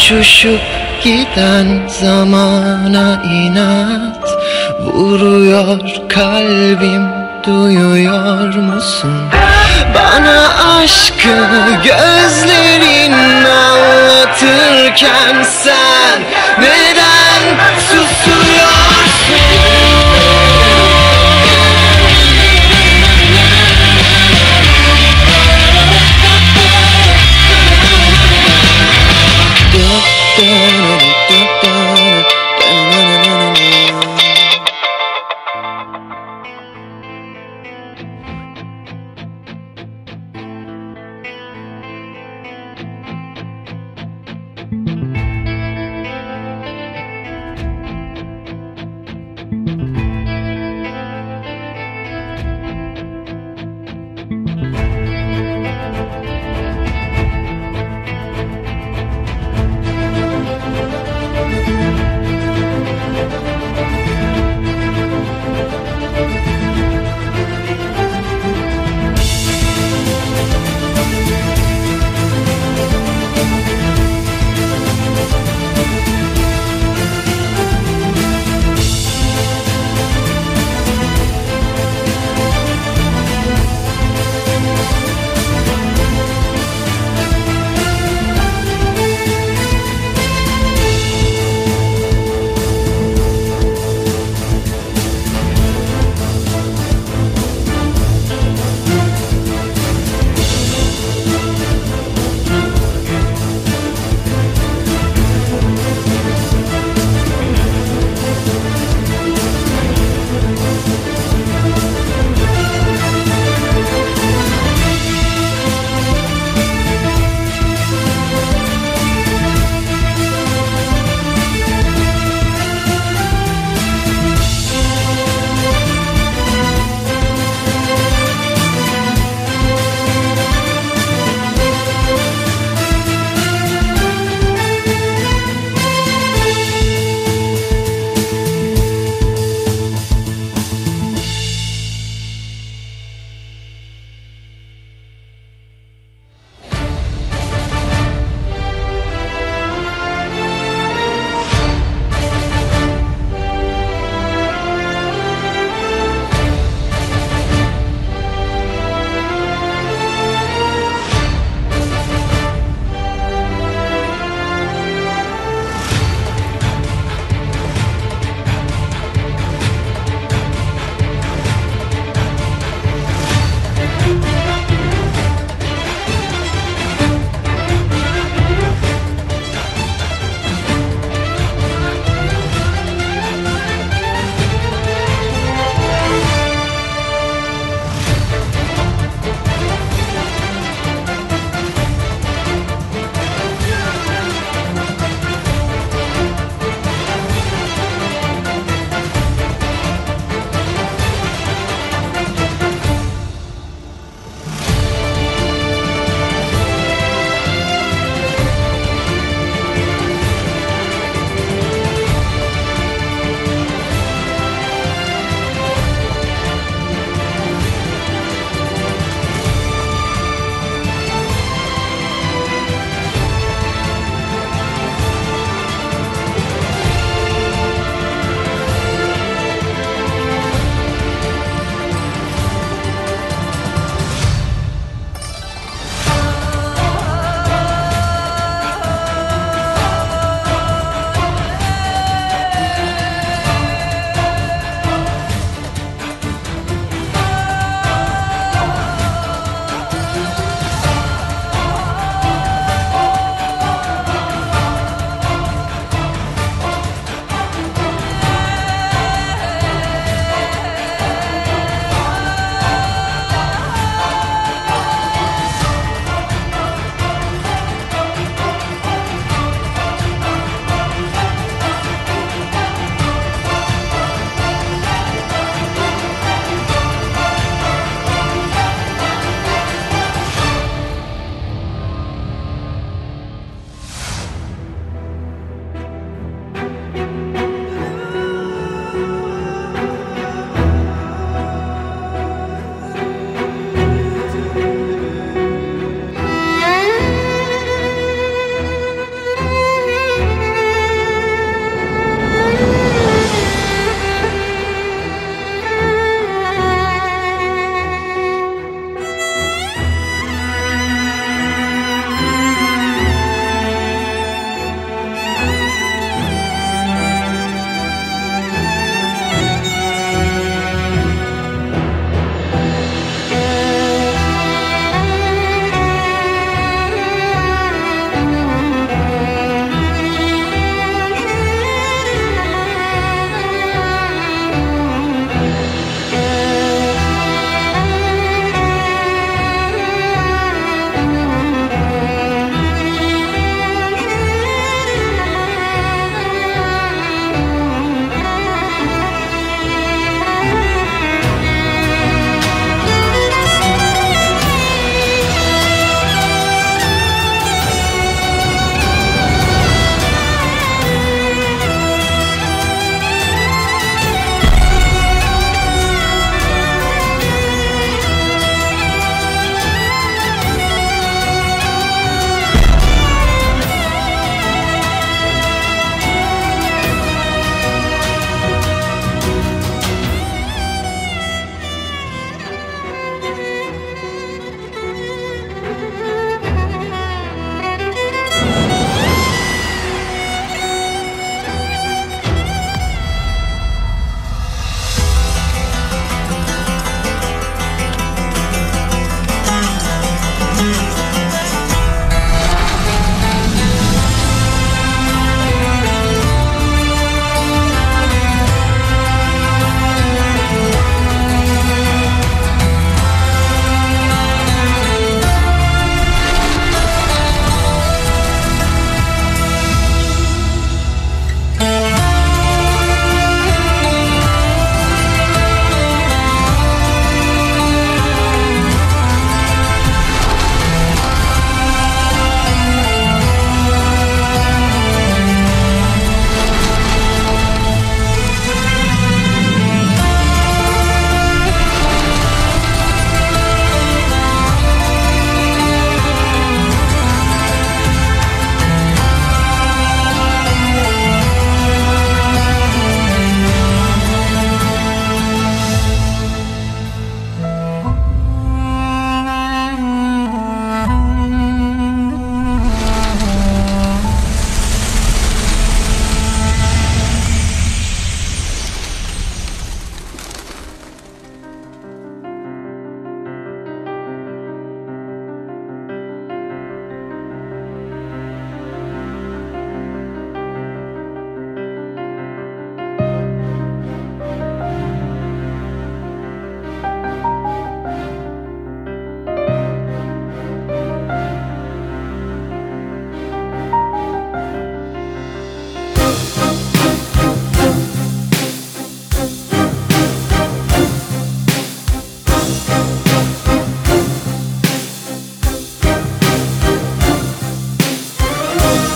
Uçuşup giden zamana inat vuruyor kalbim, duyuyor musun? Bana aşkı gözlerin anlatırken sen neden susuyorsun?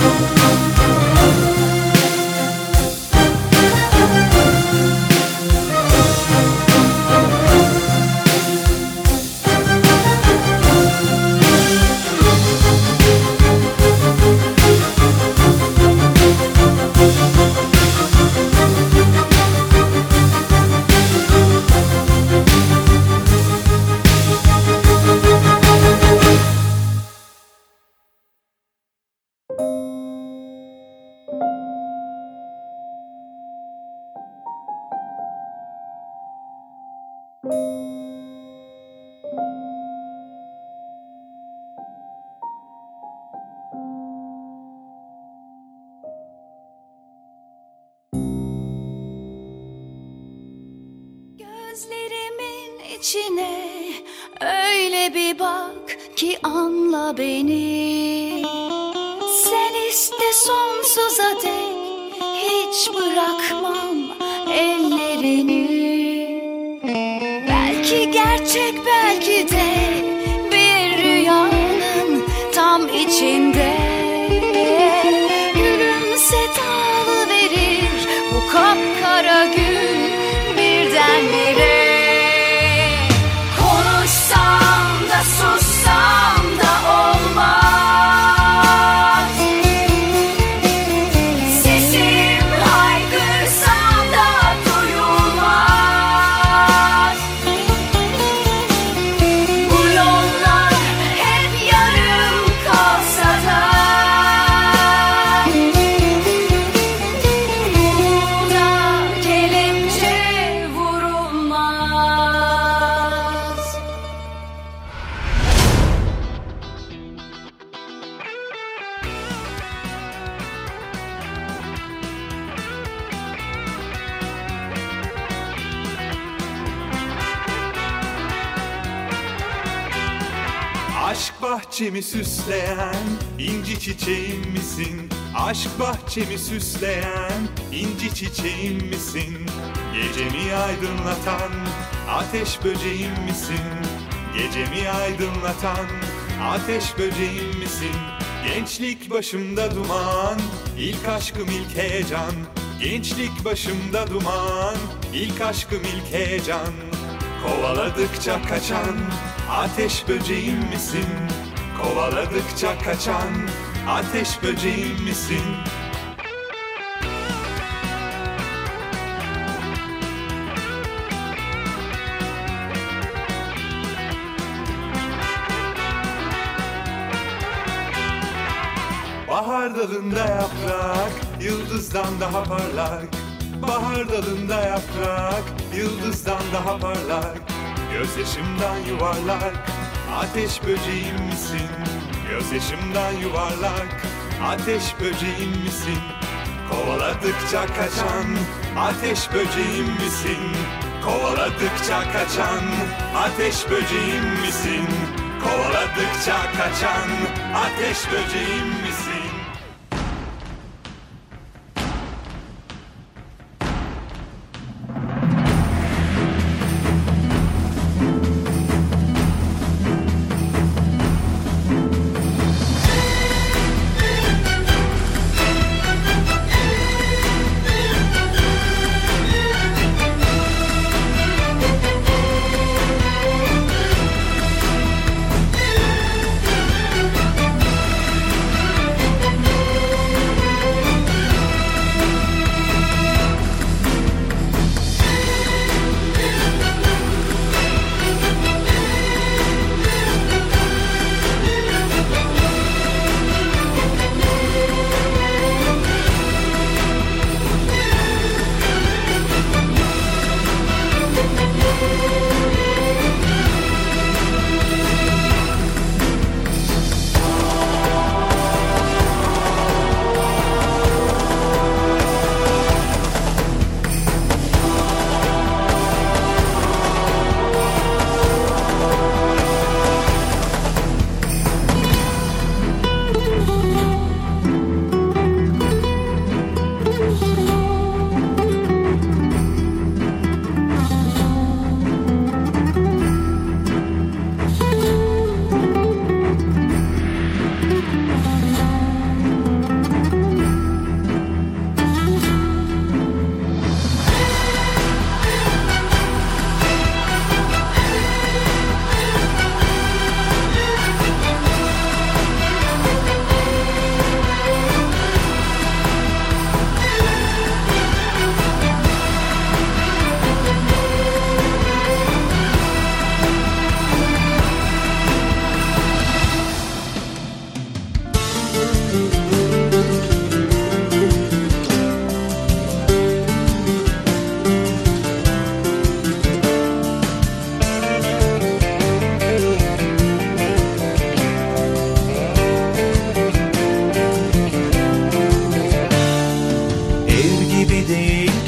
Gözlerimin içine öyle bir bak ki anla beni. Sen iste sonsuza dek hiç bırakmam ellerini. Belki gerçek belki de bir rüyanın tam içinde. Gülümse dağılıverir bu kapkara gün birdenbire. Konuşsam da sussam da olmaz. Sesim haykırsam da duyulmaz. Bu yollar hep yarım kalsa da burada kelepçe vurulmaz. Aşk bahçemi süsleyen inci çiçeğim misin? Aşk bahçemi süsleyen inci çiçeğim misin? Gecemi aydınlatan ateş böceğim misin? Gecemi aydınlatan ateş böceğim misin? Gençlik başımda duman, ilk aşkım ilk heyecan. Gençlik başımda duman, ilk aşkım ilk heyecan. Kovaladıkça kaçan ateş böceğim misin? Kovaladıkça kaçan ateş böceğim misin? Bahar dalında yaprak, yıldızdan daha parlak. Bahar dalında yaprak, yıldızdan daha parlak. Gözyaşımdan yuvarlak, ateş böceğim misin? Gözyaşımdan yuvarlak, ateş böceğim misin? Kovaladıkça kaçan, ateş böceğim misin? Kovaladıkça kaçan, ateş böceğim misin? Kovaladıkça kaçan, ateş böceğim misin?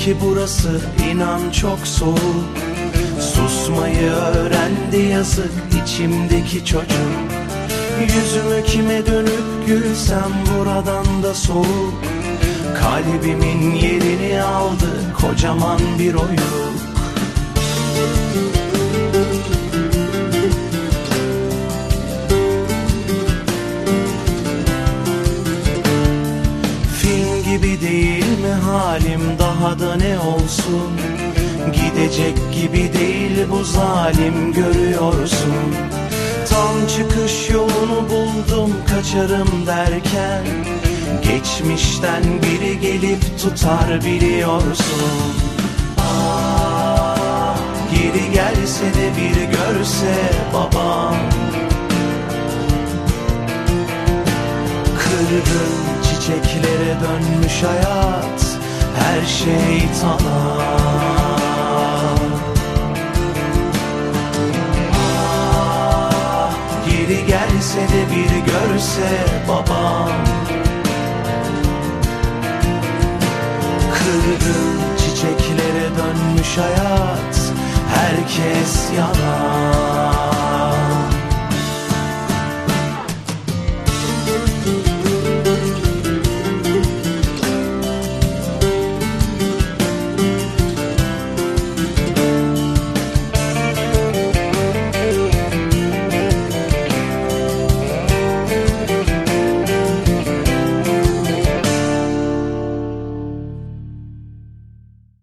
ki burası inan çok soğuk. Susmayı öğrendi yazık içimdeki çocuk. Yüzümü kime dönüp gülsem buradan da soğuk. Kalbimin yerini aldı kocaman bir oyuk. Film gibi değil mi halim, daha da ne olsun? Gidecek gibi değil bu zalim, görüyorsun. Tam çıkış yolunu buldum kaçarım derken, geçmişten biri gelip tutar biliyorsun. Ah, geri gelse de bir görse babam. Kırgın çiçeklere dönmüş hayat, her şey talan. Geri gelse de bir görse babam. Kırgın çiçeklere dönmüş hayat, herkes yalan.